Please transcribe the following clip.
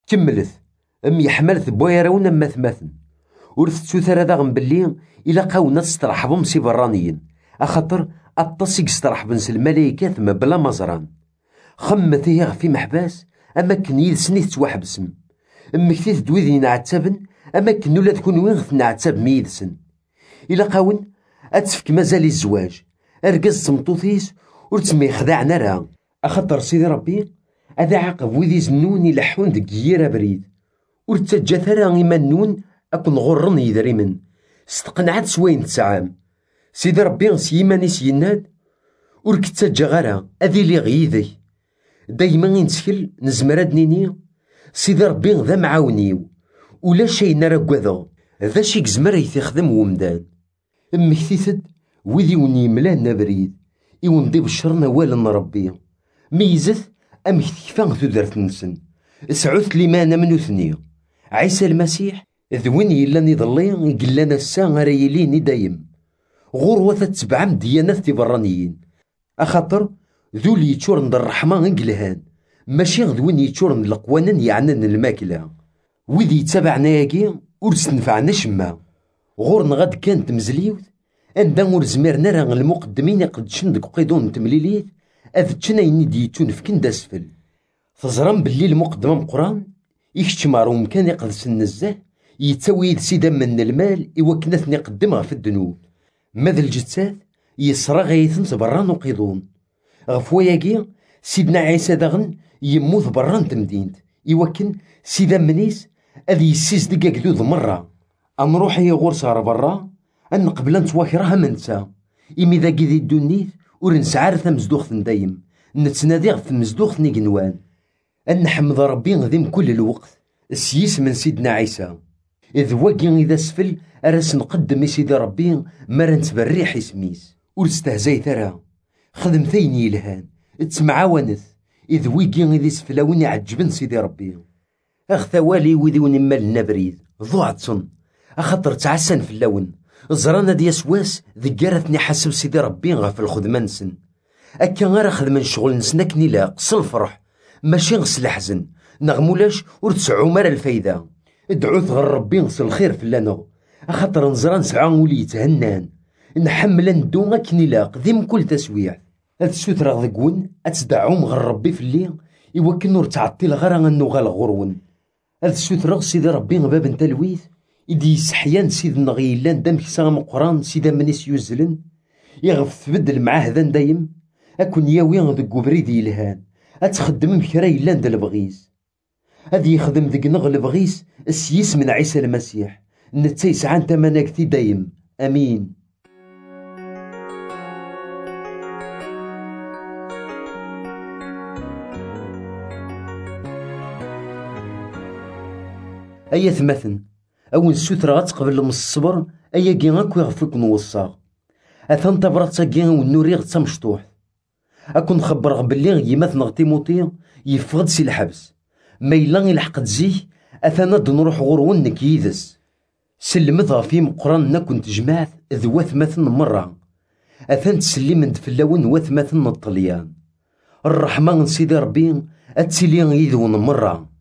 كملت يحملت بوايرون ماثماثن ورث تثر داغن بلي إلا قاونا تسترحبهم سي برانيين أخاطر التصيق استرحبن الملايكات ما بلا مزران خمت هي في محباس أما كن يدسني تتوحبسم مكتيت دويذي نعتابن أما كن ولا تكون وين نعتاب ميدسن إلا قاون أتفك مازال الزواج أرقز تمطوثيس ورتسمي خدعنا راه أخاطر سيدي ربي هذا عقب ويدي زنون يلحون دك ييرا بريد ورتجا ثرا إيمانون أكون غرن يدريمن استقنعت سوين تسعام سيدي ربي سيماني سيناد وركتجا غرا أذي لي غيذي دايما نتسكل نزمراد نيني سيدي ربي ذا معاونيو ولا شي نرقوذا ذا شي زمر يتخدم ومدان مكتيثد ويدي وني ملان بريد إوندي بشرنا والا ربي ميزث أمك كيفان تدرت نسن سعوث ليمان منو ثنيا عيسى المسيح ذوين يلان يضلي يقلنا الساعة ريليني دايم غروة تتبع ديانات تبرانيين أخاطر ذو اللي يتشورن الرحمة انقلهان ماشي ذوين يتشورن القوانن يعنن الماكلة وذي يتبعنا ياكي ورسنفعنا شما غورنا غاد كانت مزليوت أندا ورزميرنا راه المقدمين يقدشن دك قيدون تمليليت أذتشنا ينيدي تنفكن داسفل تزرم باللي المقدمة مقران يكتشمارو مكان يقدس النزاه يتسوي سيدا من المال إوكنثني قدمها في الدنوب ماذا الجتات يسرى غايثن تبران وقيضون غفوياكي سيدنا عيسى داغن يموت بران تمدينت إوكن سيدا منيس أذي يسيس دقاق ذوذ مرة أنروح هي غرصة برا أن قبل نتواكرها منسا إمي ذا قيدي الدنيث ورنسعار ثمزدوخ دايم نتنادي في مزدوخ نيقنوان أن حمد ربي غذيم كل الوقت السيس من سيدنا عيسى إذ واقي إذا سفل أرس نقدم سيدي ربي مرا نتبريح اسميس ورستهزاي ثرا خدم ثيني لهان تسمعاونث إذ ويقي إذا سفلاون يعجبن سيدي ربي أخثوالي وذي ونمال نبريد ضوعتن أخطر تعسن في اللون زرانا ديا سواس ذكرتني حسب سيدي ربي غا في الخدمة نسن أكا غير خدمة شغل نسنكني لا قص الفرح ماشي غس الحزن نغمولاش ورتسعو مار الفايدة ادعوث غير ربي غس الخير في اللانو أخطر نزران سعى ولي يتهنان نحمل ندو أكني لاق ذيم كل تسويع هاد السوترا ذكون أتدعوم غير ربي في الليل إوكن نور تعطي الغرا أنو غال غرون هاد السوترا سيدي ربي باب نتلويث إدي يسحيان سيدنا غيلان دام كسا مقران سيدا منيس يوزلن يغف تبدل معاه ذا دايم أكون ياوي ذك بريدي يلهان أتخدم مكرا يلان دا البغيس هذي يخدم ذك نغل بغيس السيس من عيسى المسيح نتسيس عن تمناكتي دايم أمين. أيا ثمثن أول سوترا غتقبل من الصبر أيا كي غاكو يغفك نوصاغ أثان تبرات كي ونوريغ تمشطوح أكون خبرغ بلي يماث نغتيموطي يفقد سي الحبس ما إلا يلحق تزيه أثانا نروح غرون نكيدس سلمتها في مقران كنت جمعت ذوات مثن مرة أثان تسلي من دفلاون وثمثن الطليان الرحمن سيدي ربي أتسلي يذون مرة